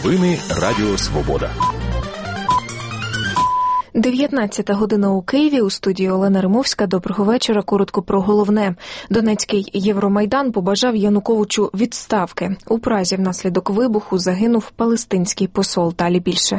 Новини Радіо Свобода. 19 година у Києві. У студії Олена Римовська. Доброго вечора. Коротко про головне. Донецький Євромайдан побажав Януковичу відставки. У Празі внаслідок вибуху загинув палестинський посол. Далі більше.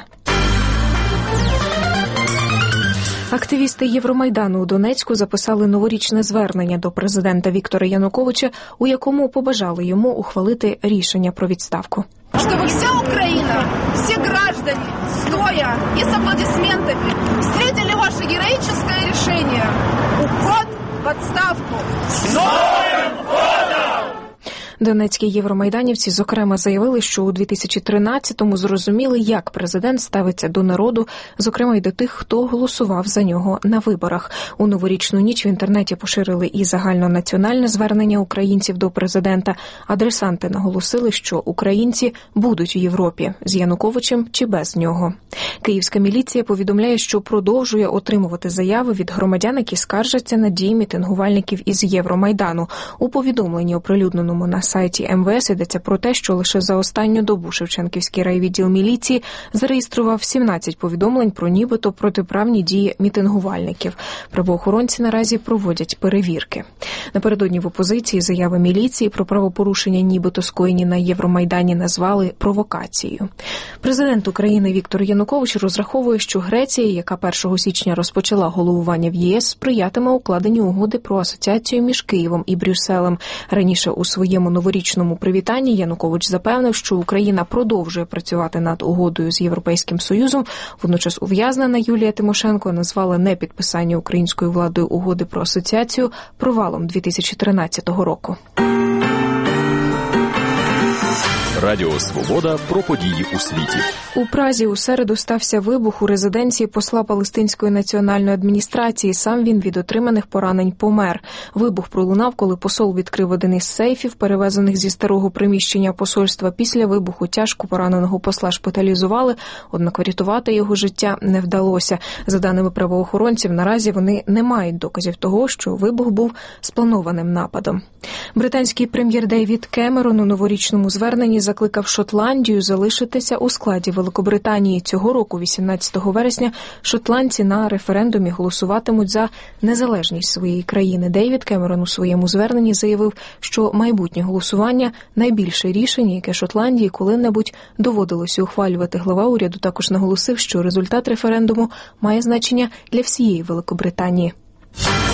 Активісти Євромайдану у Донецьку записали новорічне звернення до президента Віктора Януковича, у якому побажали йому ухвалити рішення про відставку. Чтобы вся Украина, все граждане, стоя и с аплодисментами, встретили ваше героическое решение – уход в отставку. С Новым годом! Донецькі євромайданівці, зокрема, заявили, що у 2013-му зрозуміли, як президент ставиться до народу, зокрема й до тих, хто голосував за нього на виборах. У новорічну ніч в інтернеті поширили і загальнонаціональне звернення українців до президента. Адресанти наголосили, що українці будуть у Європі з Януковичем чи без нього. Київська міліція повідомляє, що продовжує отримувати заяви від громадян, які скаржаться на дії мітингувальників із Євромайдану. У повідомленні, оприлюдненому на сайті МВС, йдеться про те, що лише за останню добу Шевченківський райвідділ міліції зареєстрував 17 повідомлень про нібито протиправні дії мітингувальників. Правоохоронці наразі проводять перевірки. Напередодні в опозиції заяви міліції про правопорушення нібито скоєні на Євромайдані назвали провокацією. Президент України Віктор Янукович розраховує, що Греція, яка 1 січня розпочала головування в ЄС, сприятиме укладенню угоди про асоціацію між Києвом і Брюсселем. Раніше у своєму новорічному привітанні Янукович запевнив, що Україна продовжує працювати над угодою з Європейським Союзом. Водночас ув'язнена Юлія Тимошенко назвала непідписання українською владою угоди про асоціацію провалом 2013 року. Радіо Свобода про події у світі. У Празі у середу стався вибух у резиденції посла Палестинської національної адміністрації. Сам він від отриманих поранень помер. Вибух пролунав, коли посол відкрив один із сейфів, перевезених зі старого приміщення посольства. Після вибуху тяжко пораненого посла шпиталізували, однак врятувати його життя не вдалося. За даними правоохоронців, наразі вони не мають доказів того, що вибух був спланованим нападом. Британський прем'єр Девід Кемерон у новорічному зверненні закликав Шотландію залишитися у складі Великобританії. Цього року, 18 вересня, шотландці на референдумі голосуватимуть за незалежність своєї країни. Девід Кемерон у своєму зверненні заявив, що майбутнє голосування – найбільше рішення, яке Шотландії коли-небудь доводилося ухвалювати. Глава уряду також наголосив, що результат референдуму має значення для всієї Великобританії.